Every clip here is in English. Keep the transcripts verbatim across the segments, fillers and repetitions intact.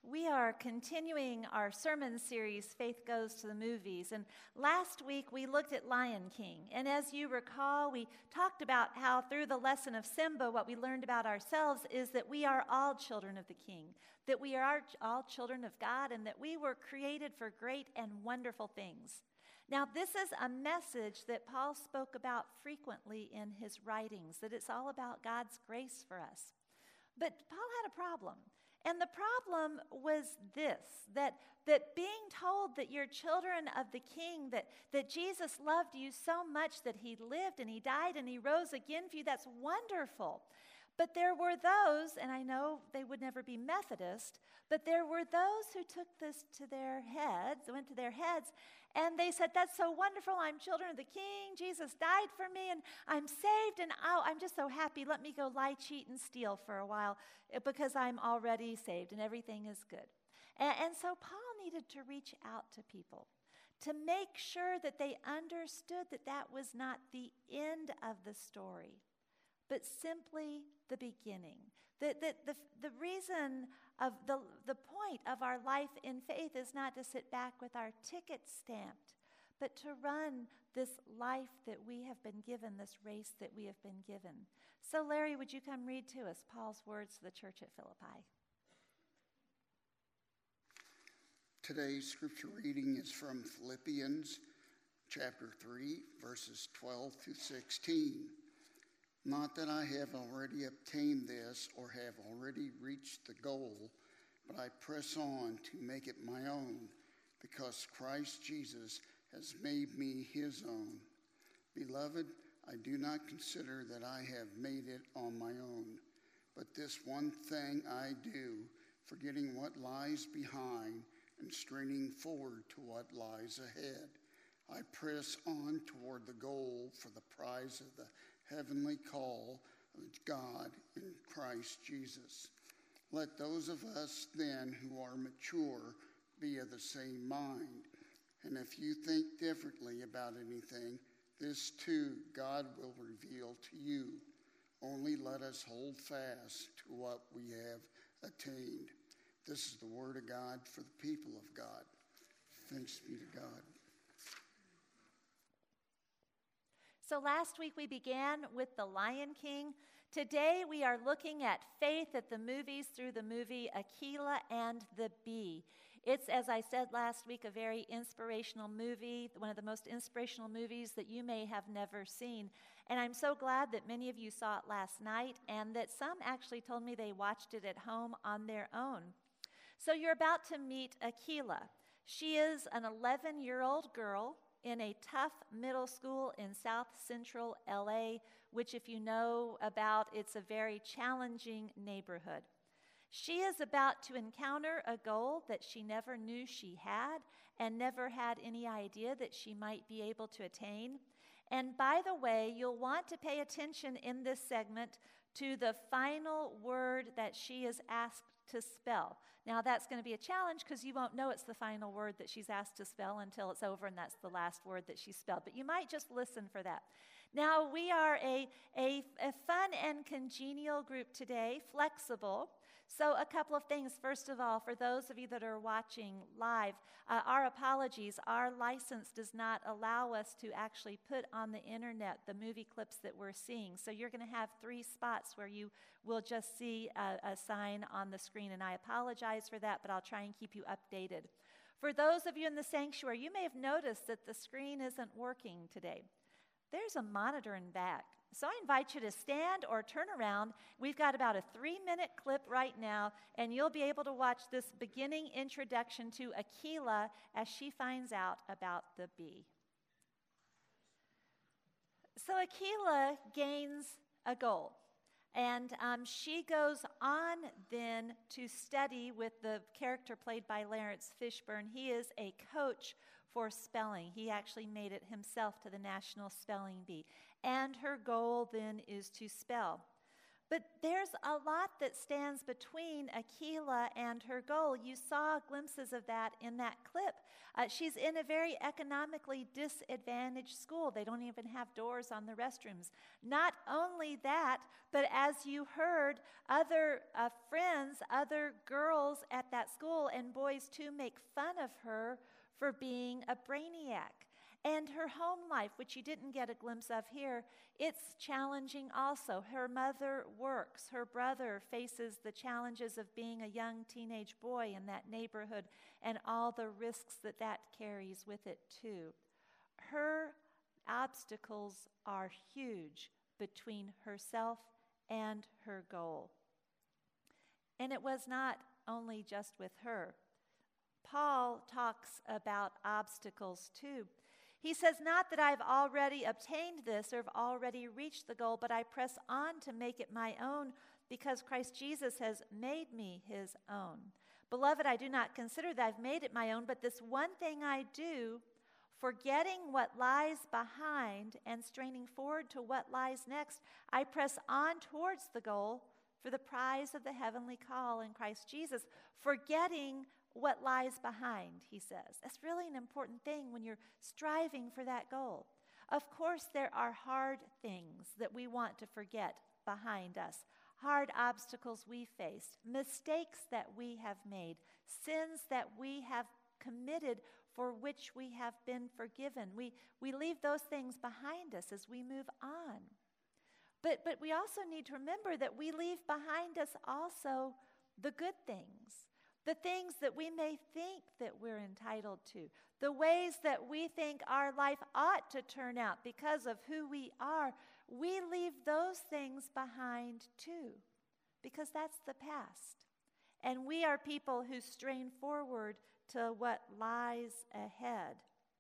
We are continuing our sermon series, Faith Goes to the Movies. And last week we looked at Lion King. And as you recall, we talked about how through the lesson of Simba, what we learned about ourselves is that we are all children of the King, that we are all children of God, and that we were created for great and wonderful things. Now, this is a message that Paul spoke about frequently in his writings, that it's all about God's grace for us. But Paul had a problem. And the problem was this, that, that being told that you're children of the King, that, that Jesus loved you so much that he lived and he died and he rose again for you, that's wonderful. But there were those, and I know they would never be Methodist, but there were those who took this to their heads, went to their heads, and they said, that's so wonderful, I'm children of the King, Jesus died for me, and I'm saved, and oh, I'm just so happy, let me go lie, cheat, and steal for a while, because I'm already saved, and everything is good. And, and so Paul needed to reach out to people, to make sure that they understood that that was not the end of the story, but simply the beginning. That the, the, the reason of the, the point of our life in faith is not to sit back with our ticket stamped, but to run this life that we have been given, this race that we have been given. So Larry, would you come read to us Paul's words to the church at Philippi? Today's scripture reading is from Philippians chapter three, verses twelve through sixteen. Not that I have already obtained this or have already reached the goal, but I press on to make it my own, because Christ Jesus has made me his own. Beloved, I do not consider that I have made it on my own, but this one thing I do, forgetting what lies behind and straining forward to what lies ahead. I press on toward the goal for the prize of the heavenly call of God in Christ Jesus. Let those of us then who are mature be of the same mind. And if you think differently about anything, this too God will reveal to you. Only let us hold fast to what we have attained. This is the word of God for the people of God. Thanks be to God. So last week we began with The Lion King. Today we are looking at faith at the movies through the movie Akeelah and the Bee. It's, as I said last week, a very inspirational movie, one of the most inspirational movies that you may have never seen. And I'm so glad that many of you saw it last night and that some actually told me they watched it at home on their own. So you're about to meet Akeelah. She is an eleven-year-old girl in a tough middle school in South Central L A, which if you know about, it's a very challenging neighborhood. She is about to encounter a goal that she never knew she had and never had any idea that she might be able to attain. And by the way, you'll want to pay attention in this segment to the final word that she is asked to spell. Now, that's going to be a challenge because you won't know it's the final word that she's asked to spell until it's over and that's the last word that she spelled. But you might just listen for that. Now, we are a, a, a fun and congenial group today, flexible. So a couple of things. First of all, for those of you that are watching live, uh, our apologies. Our license does not allow us to actually put on the internet the movie clips that we're seeing. So you're going to have three spots where you will just see a, a sign on the screen, and I apologize for that, but I'll try and keep you updated. For those of you in the sanctuary, you may have noticed that the screen isn't working today. There's a monitor in back. So I invite you to stand or turn around. We've got about a three-minute clip right now, and you'll be able to watch this beginning introduction to Akeelah as she finds out about the bee. So Akeelah gains a goal, and um, she goes on then to study with the character played by Lawrence Fishburne. He is a coach for spelling. He actually made it himself to the National Spelling Bee. And her goal then is to spell. But there's a lot that stands between Akilah and her goal. You saw glimpses of that in that clip. Uh, she's in a very economically disadvantaged school. They don't even have doors on the restrooms. Not only that, but as you heard, other uh, friends, other girls at that school, and boys too, make fun of her for being a brainiac. And her home life, which you didn't get a glimpse of here, it's challenging also. Her mother works. Her brother faces the challenges of being a young teenage boy in that neighborhood and all the risks that that carries with it too. Her obstacles are huge between herself and her goal. And it was not only just with her. Paul talks about obstacles too. He says, not that I've already obtained this or have already reached the goal, but I press on to make it my own because Christ Jesus has made me his own. Beloved, I do not consider that I've made it my own, but this one thing I do, forgetting what lies behind and straining forward to what lies next, I press on towards the goal for the prize of the heavenly call in Christ Jesus, forgetting what lies behind, he says. That's really an important thing when you're striving for that goal. Of course, there are hard things that we want to forget behind us, hard obstacles we faced, mistakes that we have made, sins that we have committed for which we have been forgiven. We, we leave those things behind us as we move on. But, but we also need to remember that we leave behind us also the good things. The things that we may think that we're entitled to, the ways that we think our life ought to turn out because of who we are, we leave those things behind too, because that's the past. And we are people who strain forward to what lies ahead.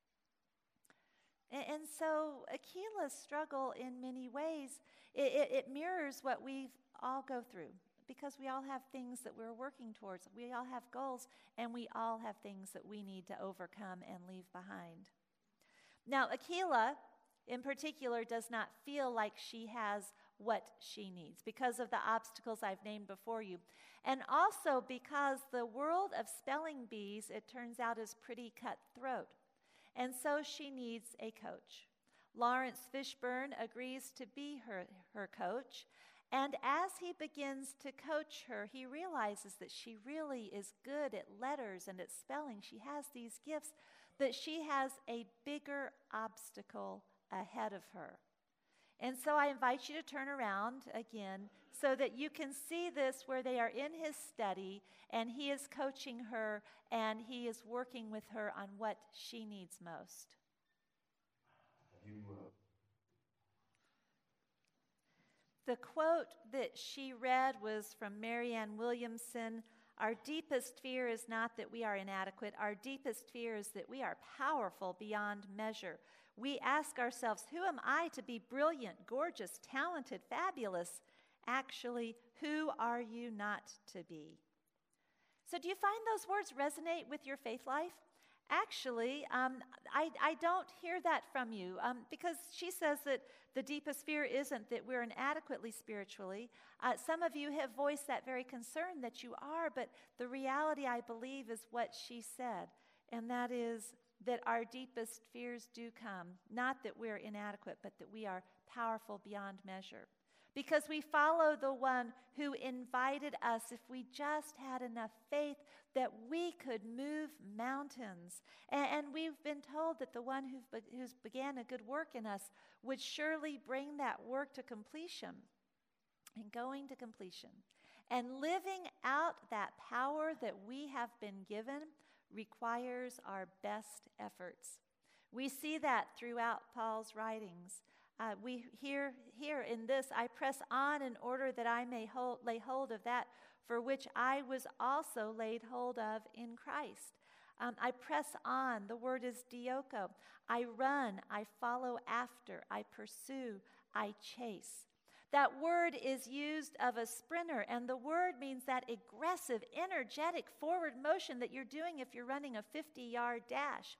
And, and so Akilah's struggle in many ways, it, it, it mirrors what we all go through. Because we all have things that we're working towards. We all have goals, and we all have things that we need to overcome and leave behind. Now, Akilah, in particular, does not feel like she has what she needs because of the obstacles I've named before you. And also because the world of spelling bees, it turns out, is pretty cutthroat. And so she needs a coach. Lawrence Fishburne agrees to be her, her coach. And as he begins to coach her, he realizes that she really is good at letters and at spelling. She has these gifts, but she has a bigger obstacle ahead of her. And so I invite you to turn around again so that you can see this where they are in his study and he is coaching her and he is working with her on what she needs most. You, uh The quote that she read was from Marianne Williamson. Our deepest fear is not that we are inadequate. Our deepest fear is that we are powerful beyond measure. We ask ourselves, who am I to be brilliant, gorgeous, talented, fabulous? Actually, who are you not to be? So do you find those words resonate with your faith life? Actually, um, I, I don't hear that from you um, because she says that the deepest fear isn't that we're inadequately spiritually. Uh, some of you have voiced that very concern that you are, but the reality, I believe, is what she said, and that is that our deepest fears do come, not that we're inadequate, but that we are powerful beyond measure. Because we follow the one who invited us, if we just had enough faith, that we could move mountains. And, and we've been told that the one who who's began a good work in us would surely bring that work to completion. And going to completion. And living out that power that we have been given requires our best efforts. We see that throughout Paul's writings. Uh, we hear here in this, I press on in order that I may hold, lay hold of that for which I was also laid hold of in Christ. Um, I press on. The word is dioko. I run. I follow after. I pursue. I chase. That word is used of a sprinter, and the word means that aggressive, energetic forward motion that you're doing if you're running a fifty-yard dash.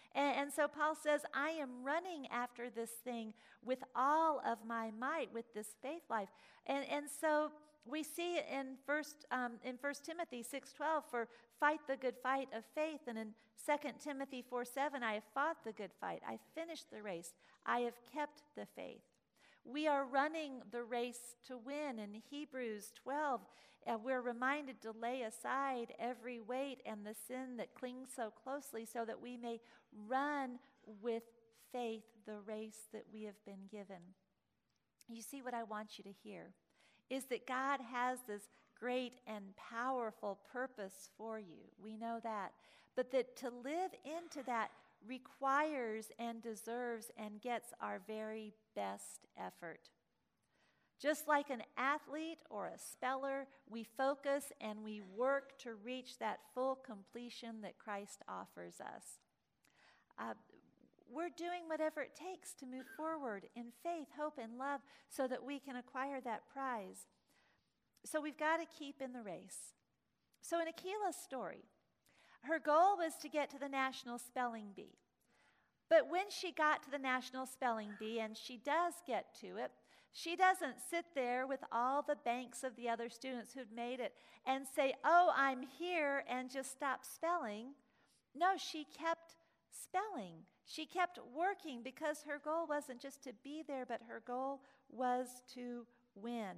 And, and so Paul says, I am running after this thing with all of my might, with this faith life. And, and so we see in First um, in First Timothy six twelve, for fight the good fight of faith. And in Second Timothy four seven, I have fought the good fight. I finished the race. I have kept the faith. We are running the race to win. In Hebrews twelve, uh, we're reminded to lay aside every weight and the sin that clings so closely so that we may run with faith the race that we have been given. You see, what I want you to hear is that God has this great and powerful purpose for you. We know that. But that to live into that requires and deserves and gets our very best effort. Just like an athlete or a speller, we focus and we work to reach that full completion that Christ offers us. Uh, we're doing whatever it takes to move forward in faith, hope, and love so that we can acquire that prize. So we've got to keep in the race. So in Akila's story, her goal was to get to the National Spelling Bee. But when she got to the National Spelling Bee, and she does get to it, she doesn't sit there with all the banks of the other students who'd made it and say, oh, I'm here, and just stop spelling. No, she kept spelling. She kept working because her goal wasn't just to be there, but her goal was to win.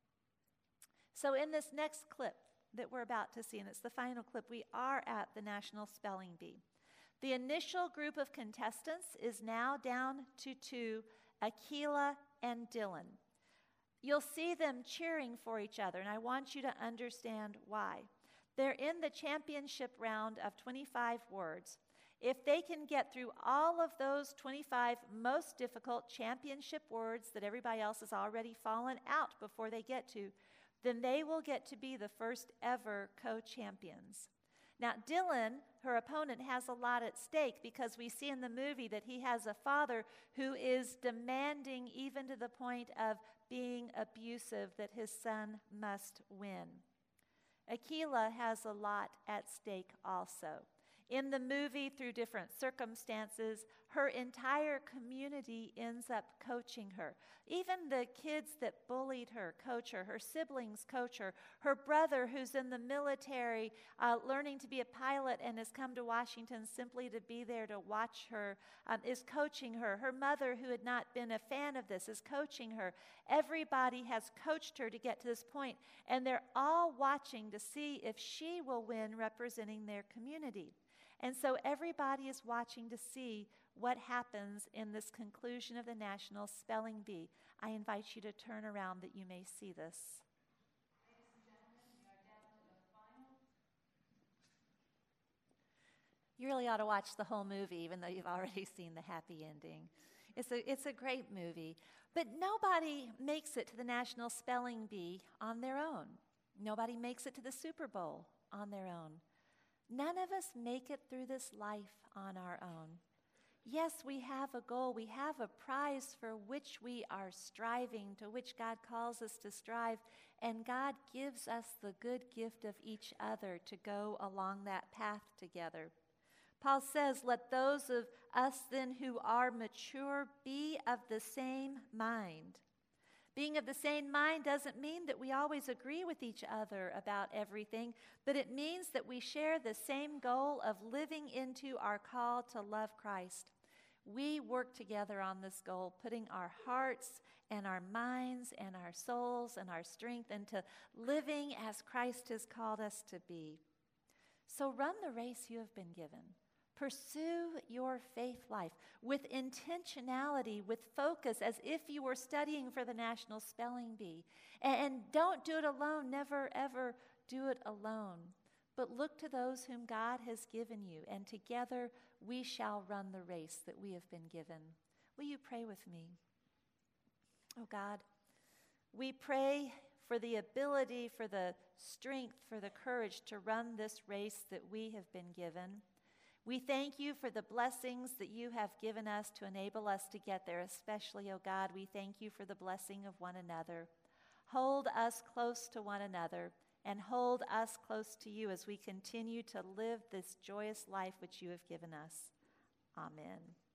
So in this next clip that we're about to see, and it's the final clip, we are at the National Spelling Bee. The initial group of contestants is now down to two, Akila and Dylan. You'll see them cheering for each other, and I want you to understand why. They're in the championship round of twenty-five words. If they can get through all of those twenty-five most difficult championship words that everybody else has already fallen out before they get to, then they will get to be the first ever co-champions. Now, Dylan, her opponent, has a lot at stake because we see in the movie that he has a father who is demanding, even to the point of being abusive, that his son must win. Akila has a lot at stake also. In the movie, through different circumstances, her entire community ends up coaching her. Even the kids that bullied her coach her. Her siblings coach her. Her brother, who's in the military, uh, learning to be a pilot and has come to Washington simply to be there to watch her, um, is coaching her. Her mother, who had not been a fan of this, is coaching her. Everybody has coached her to get to this point, and they're all watching to see if she will win representing their community. And so everybody is watching to see what happens in this conclusion of the National Spelling Bee. I invite you to turn around that you may see this. Ladies and gentlemen, we are down to the final. You really ought to watch the whole movie, even though you've already seen the happy ending. It's a, it's a great movie. But nobody makes it to the National Spelling Bee on their own. Nobody makes it to the Super Bowl on their own. None of us make it through this life on our own. Yes, we have a goal. We have a prize for which we are striving, to which God calls us to strive, and God gives us the good gift of each other to go along that path together. Paul says, let those of us then who are mature be of the same mind. Being of the same mind doesn't mean that we always agree with each other about everything, but it means that we share the same goal of living into our call to love Christ. We work together on this goal, putting our hearts and our minds and our souls and our strength into living as Christ has called us to be. So run the race you have been given. Pursue your faith life with intentionality, with focus, as if you were studying for the National Spelling Bee. And don't do it alone. Never, ever do it alone. But look to those whom God has given you, and together we shall run the race that we have been given. Will you pray with me? Oh God, we pray for the ability, for the strength, for the courage to run this race that we have been given. We thank you for the blessings that you have given us to enable us to get there, especially, oh God, we thank you for the blessing of one another. Hold us close to one another and hold us close to you as we continue to live this joyous life which you have given us. Amen.